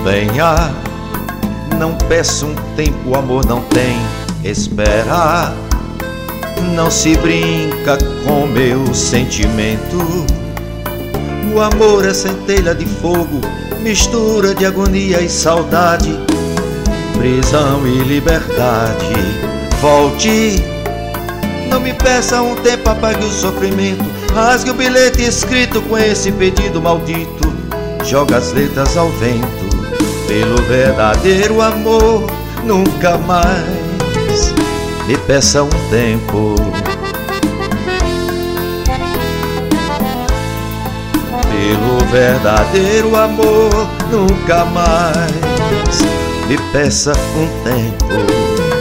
Venha, não peça um tempo, o amor não tem espera. Não se brinca com meu sentimento. O amor é centelha de fogo, mistura de agonia e saudade, prisão e liberdade. Volte, não me peça um tempo, apague o sofrimento. Rasgue o bilhete escrito com esse pedido maldito. Joga as letras ao vento. Pelo verdadeiro amor, nunca mais me peça um tempo. Pelo verdadeiro amor, nunca mais me peça um tempo.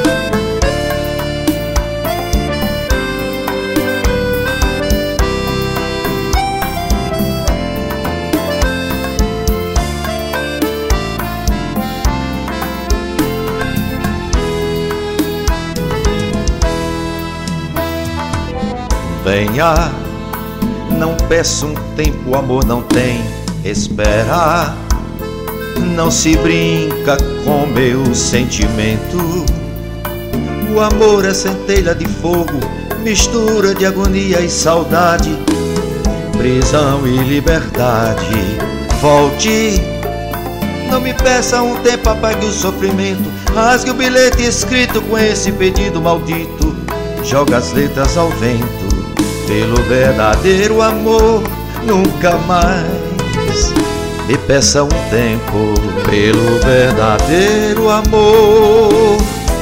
Venha, não peça um tempo, o amor não tem espera. Não se brinca com meu sentimento. O amor é centelha de fogo, mistura de agonia e saudade, prisão e liberdade. Volte, não me peça um tempo, apague o sofrimento. Rasgue o bilhete escrito com esse pedido maldito. Joga as letras ao vento. Pelo verdadeiro amor, nunca mais me peça um tempo. Pelo verdadeiro amor,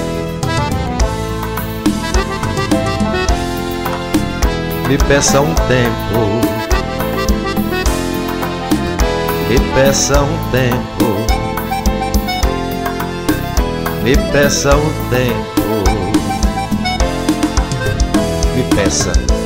me peça um tempo. Me peça um tempo. Me peça um tempo. Me peça.